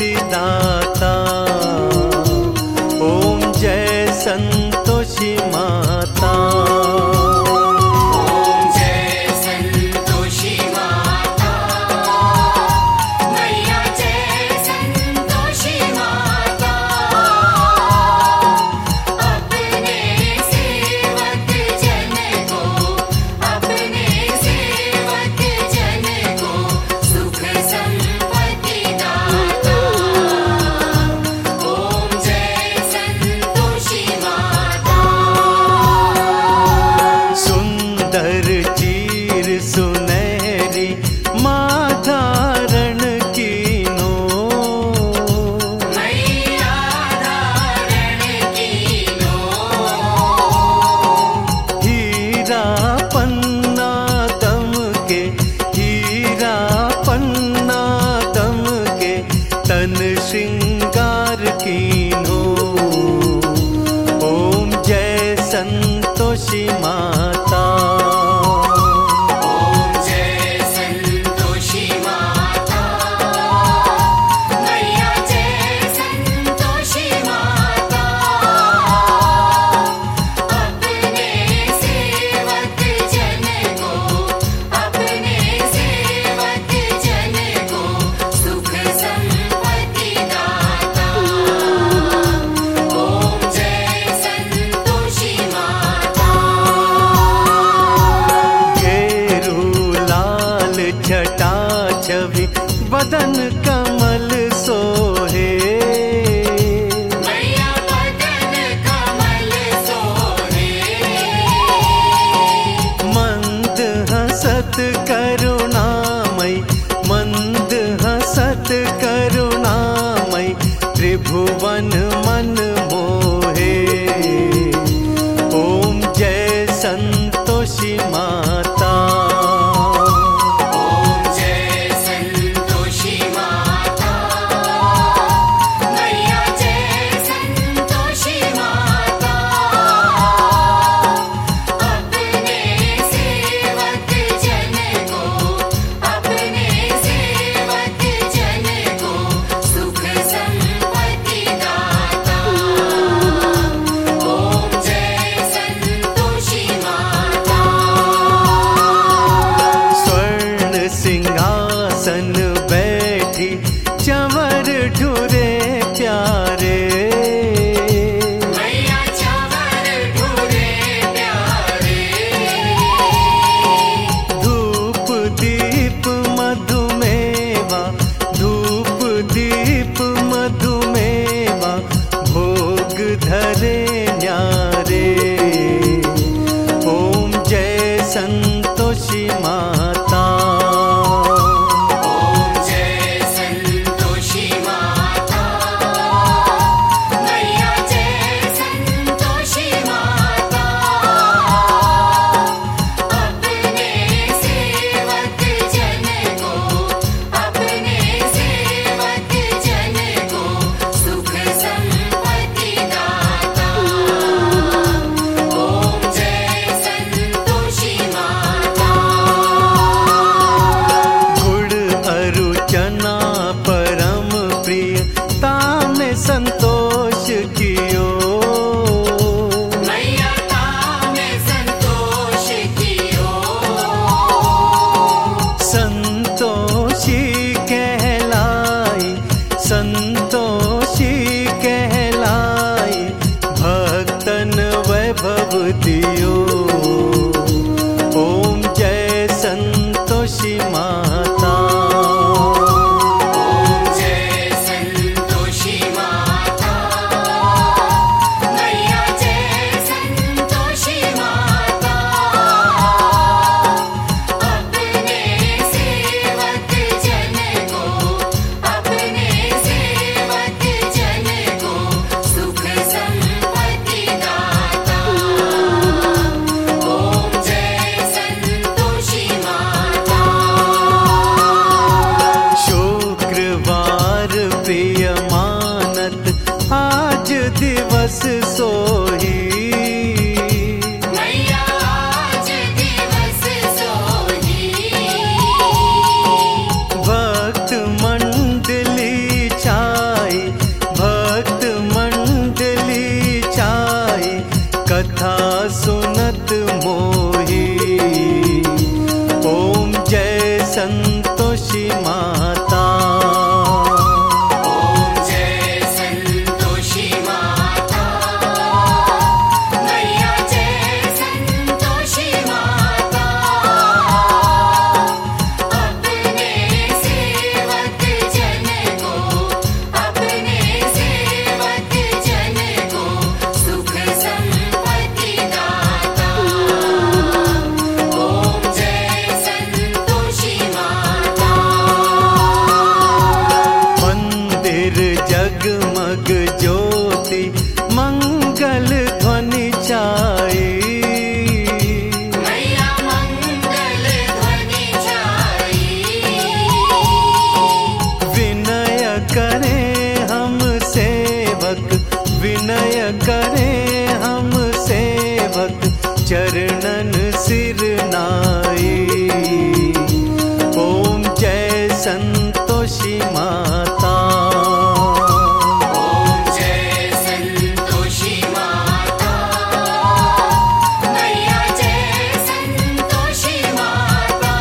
संपत्ति दाता। ओम जय संतोषी माता। तन श्रृंगार कीन्हो। ओम जय संतोषी माता। ओम जय संतोषी माता। मैया जय संतोषी माता। अपने सेवक जन को, अपने सेवक जन को सुख संपत्ति दाता। ओम जय संतोषी माता। घेरू लाल छटा छवि बदन कमल सोहे। मैया बदन कमल सोहे। मंद हसत करुणामय, मंद हसत करुणामय त्रिभुवन मन मोहे। ओम जय संतोषी माता। ओम जय संतोषी माता। मैया जय संतोषी माता। अपने सेवक जन को, अपने सेवक जन को सुख संपत्ति दाता। ओम जय संतोषी माता। स्वर्ण सिंहासन बैठी चंवर ढूरे प्यारे। मैया चंवर ढूरे प्यारे। धूप दीप मधुमेवा, धूप दीप मधुमेवा भोग धरे न्यारे। ओम जय संतोषी माता। ओम जय संतोषी माता। मैया जय संतोषी माता। अपने सेवक जन को, अपने सेवक जन को सुख संपत्ति दाता। ओम जय संतोषी माता। गुड़ अरु चना परम प्रिय तामे संतोष कियो। मैया तामे संतोष कियो। संतोषी कहलाई, संतोषी कहलाई भक्तन वैभव दियो। ओम जय संतोषी माता। ओम जय संतोषी माता। मैया जय संतोषी माता। अपने सेवक जन को, अपने सेवक जन को सुख संपत्ति दाता। कथा सुनत मोही। ओम जय संतोषी माता। ओम जय संतोषी माता। मैया जय संतोषी माता। अपने सेवक जन को, अपने सेवक जन को सुख संपत्ति दाता। ओम जय संतोषी माता। मंदिर जगमग ज्योति मंगल ध्वनि छाई। मैया मंगल ध्वनि छाई। विनय करें हम सेवक, विनय करें हम सेवक, चरणन सिर नाई। ओम जय संतोषी माता। ओम जय संतोषी माता। मैया जय संतोषी माता।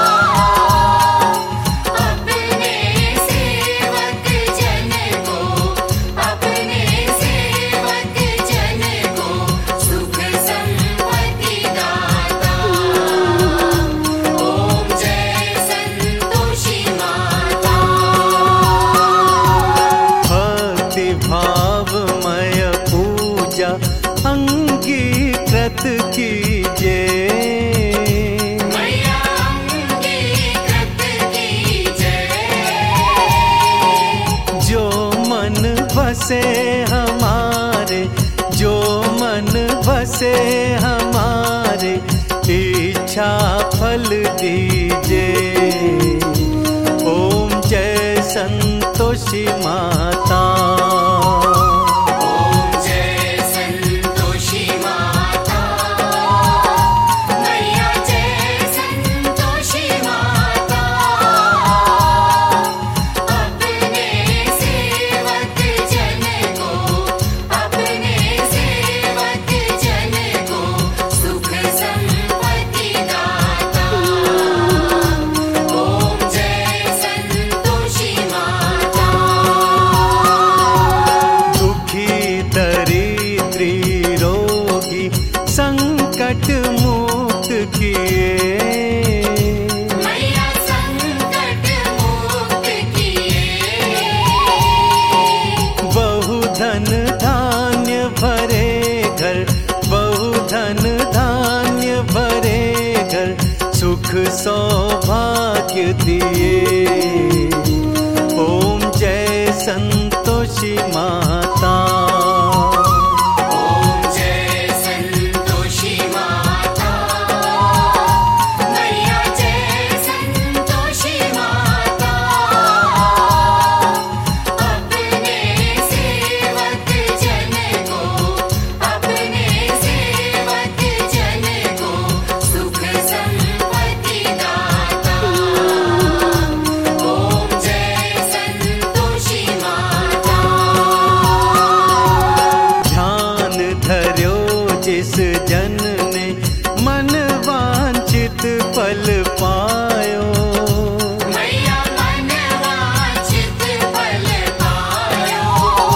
अपने सेवक जन को, अपने सेवक जन को सुख संपत्ति दाता। ओम जय संतोषी माता। भक्ति भावमय पूजा अंगीकृत कीजे। मैया अंगीकृत कीजय। जो मन बसे हमारे, जो मन बसे हमारे, इच्छा फल दीजे। ओम जय संतोषी माता। ओम जय संतोषी माता। मैया जय संतोषी माता। अपने सेवक जन को, अपने सेवक जन को सुख संपत्ति दाता। ओम जय संतोषी माता। दुखी दरिद्री रोगी संकट मुक्त किए। मैया संकट मुक्त किए। बहुधन धान्य भरे घर, बहुधन धान्य भरे घर, सुख सौभाग्य दिए। ओम जय संतोषी माता। ओम जय संतोषी माता। मैया जय संतोषी माता। अपने सेवक जन को, अपने सेवक जन को सुख संपत्ति दाता। ओम जय संतोषी माता। ध्यान धर्यो जिस जन ने मन वांछित फल पायो। मैया मन वांछित फल पायो।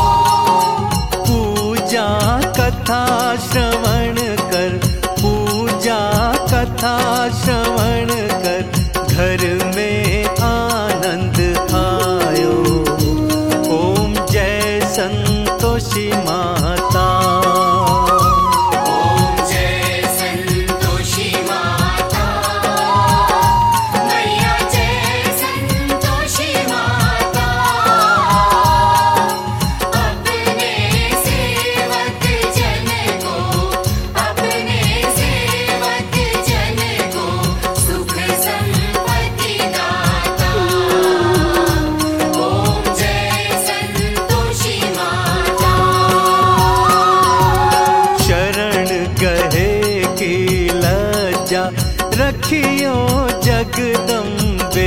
पूजा कथा श्रवण कर, पूजा कथा श्रवण कर, घर में आनंद आयो। ओम जय संतोषी माता। ओम जय संतोषी माता। मैया जय संतोषी माता। अपने सेवक जन को, अपने सेवक जन को सुख संपत्ति दाता। ओम जय संतोषी माता। शरण गहे की लज्जा रखियो जगदम्बे।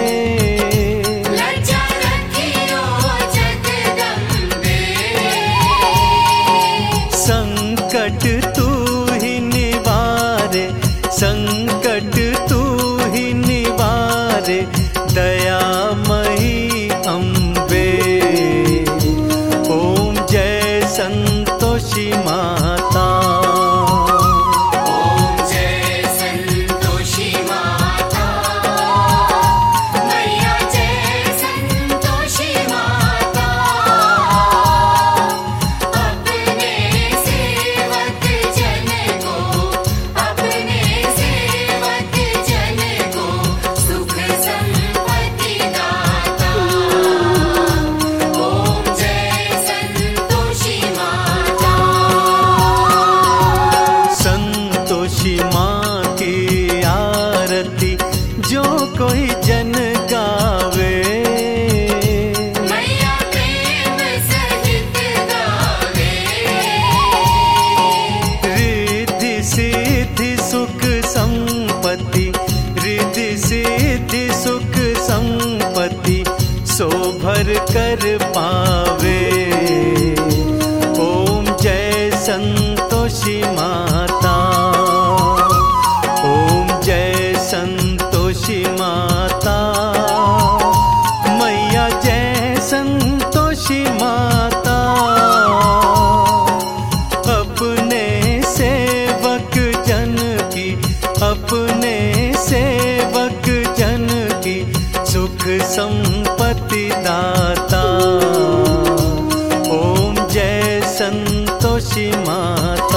लज्जा रखियो जगदम्बे। संकट तू संतोषी माता। ओम जय संतोषी माता, मैया जय संतोषी माता। अपने सेवक जन की, अपने सेवक जन की सुख संपत्ति दाता। ओम जय संतोषी माता।